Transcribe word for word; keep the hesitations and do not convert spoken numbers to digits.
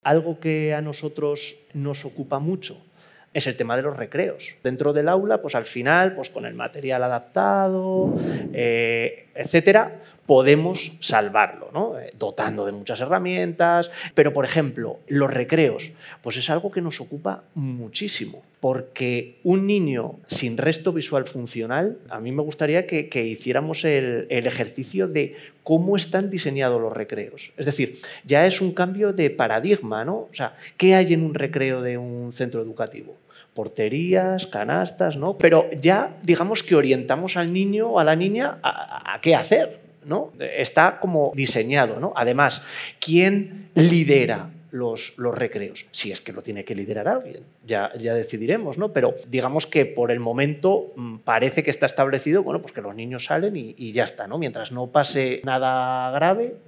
Algo que a nosotros nos ocupa mucho es el tema de los recreos. Dentro del aula, pues al final, pues con el material adaptado, eh, etcétera, podemos salvarlo, ¿no? Eh, dotando de muchas herramientas. Pero, por ejemplo, los recreos, pues es algo que nos ocupa muchísimo, porque un niño sin resto visual funcional, a mí me gustaría que, que hiciéramos el, el ejercicio de cómo están diseñados los recreos. Es decir, ya es un cambio de paradigma, ¿no? O sea, ¿qué hay en un recreo de un centro educativo? Porterías, canastas, ¿no? Pero ya, digamos que orientamos al niño o a la niña a, a qué hacer, ¿no? Está como diseñado, ¿no? Además, ¿quién lidera los, los recreos? Si es que lo tiene que liderar alguien, ya, ya decidiremos, ¿no? Pero digamos que por el momento parece que está establecido, bueno, pues que los niños salen y, y ya está, ¿no? Mientras no pase nada grave.